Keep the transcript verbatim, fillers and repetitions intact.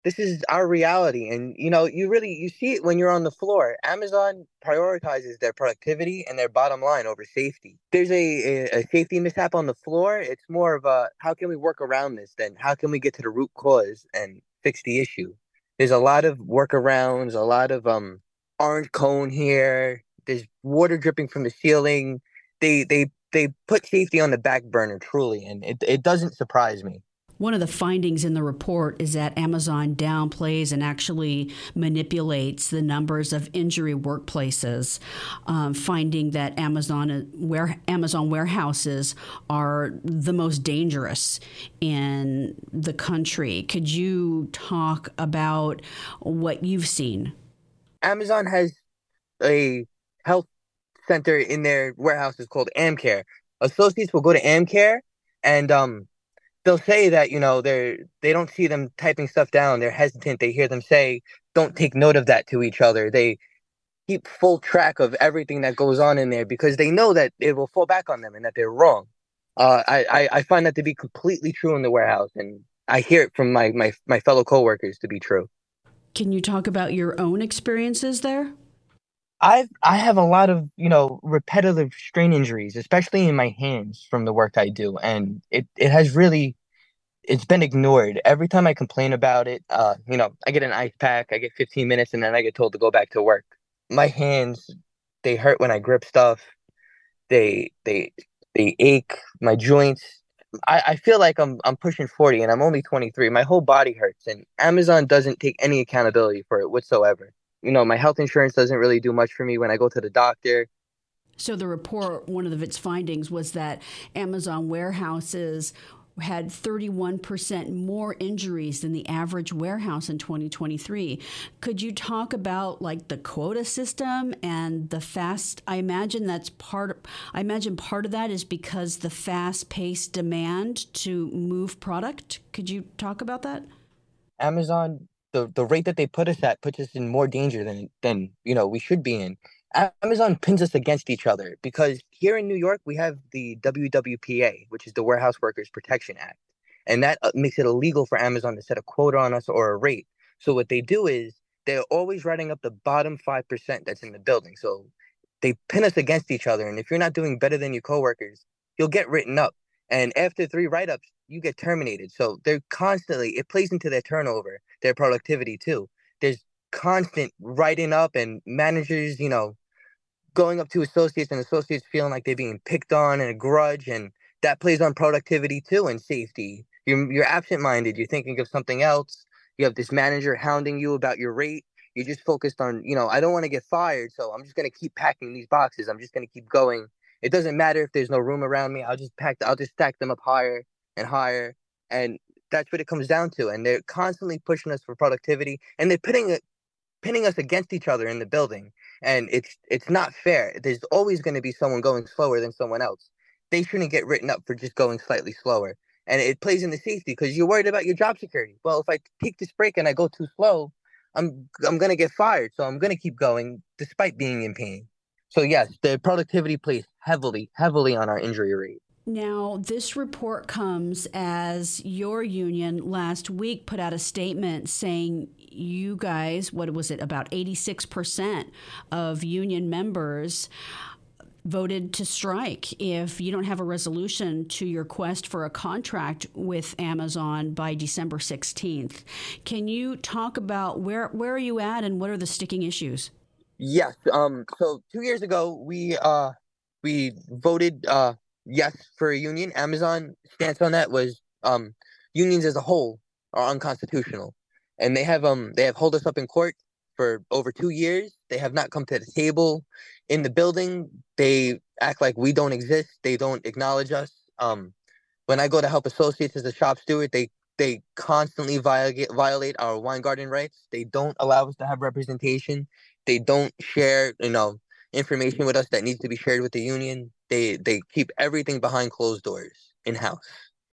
this is our reality. And you know, you really you see it when you're on the floor. Amazon prioritizes their productivity and their bottom line over safety. There's a, a, a safety mishap on the floor. It's more of a how can we work around this than how can we get to the root cause and fix the issue. There's a lot of workarounds, a lot of um orange cone here. There's water dripping from the ceiling. They they they put safety on the back burner truly, and it it doesn't surprise me. One of the findings in the report is that Amazon downplays and actually manipulates the numbers of injury workplaces, um, finding that Amazon where Amazon warehouses are the most dangerous in the country. Could you talk about what you've seen? Amazon has a health center in their warehouses called Amcare. Associates will go to Amcare and um they'll say that, you know, they're they don't see them typing stuff down. They're hesitant. They hear them say, don't take note of that to each other. They keep full track of everything that goes on in there because they know that it will fall back on them and that they're wrong. Uh, I, I, I find that to be completely true in the warehouse, and I hear it from my, my, my fellow coworkers to be true. Can you talk about your own experiences there? I've I have a lot of, you know, repetitive strain injuries, especially in my hands from the work I do, and it it has really it's been ignored. Every time I complain about it, uh, you know, I get an ice pack, I get fifteen minutes, and then I get told to go back to work. My hands, they hurt when I grip stuff. They they they ache. My joints. I, I feel like I'm I'm pushing forty and I'm only twenty-three. My whole body hurts, and Amazon doesn't take any accountability for it whatsoever. You know, my health insurance doesn't really do much for me when I go to the doctor. So the report, one of its findings was that Amazon warehouses had thirty-one percent more injuries than the average warehouse in twenty twenty-three. Could you talk about like the quota system and the fast? I imagine that's part I imagine part of that is because the fast-paced demand to move product. Could you talk about that? Amazon, the the rate that they put us at puts us in more danger than than you know we should be in. Amazon pins us against each other because here in New York we have the W W P A, which is the Warehouse Workers Protection Act, and that uh, makes it illegal for Amazon to set a quota on us or a rate. So what they do is they're always writing up the bottom five percent that's in the building. So they pin us against each other, and if you're not doing better than your coworkers, you'll get written up. And after three write-ups, you get terminated. So they're constantly, it plays into their turnover, their productivity too. There's constant writing up and managers, you know, going up to associates and associates feeling like they're being picked on and a grudge. And that plays on productivity too and safety. You're, you're absent-minded. You're thinking of something else. You have this manager hounding you about your rate. You're just focused on, you know, I don't want to get fired, so I'm just going to keep packing these boxes. I'm just going to keep going. It doesn't matter if there's no room around me. I'll just pack, I'll just stack them up higher and higher. And that's what it comes down to. And they're constantly pushing us for productivity, and they're putting it, pinning us against each other in the building. And it's it's not fair. There's always going to be someone going slower than someone else. They shouldn't get written up for just going slightly slower. And it plays into safety because you're worried about your job security. Well, if I take this break and I go too slow, I'm I'm gonna get fired. So I'm gonna keep going despite being in pain. So yes, the productivity plays heavily, heavily on our injury rate. Now, this report comes as your union last week put out a statement saying you guys, what was it, about eighty-six percent of union members voted to strike if you don't have a resolution to your quest for a contract with Amazon by December sixteenth. Can you talk about where where are you at and what are the sticking issues? Yes. Um. So two years ago, we uh we voted uh yes for a union. Amazon stance on that was um unions as a whole are unconstitutional, and they have um they have held us up in court for over two years. They have not come to the table in the building. They act like we don't exist. They don't acknowledge us. Um, when I go to help associates as a shop steward, they they constantly violate violate our wine garden rights. They don't allow us to have representation. They don't share, you know, information with us that needs to be shared with the union. They they keep everything behind closed doors in house.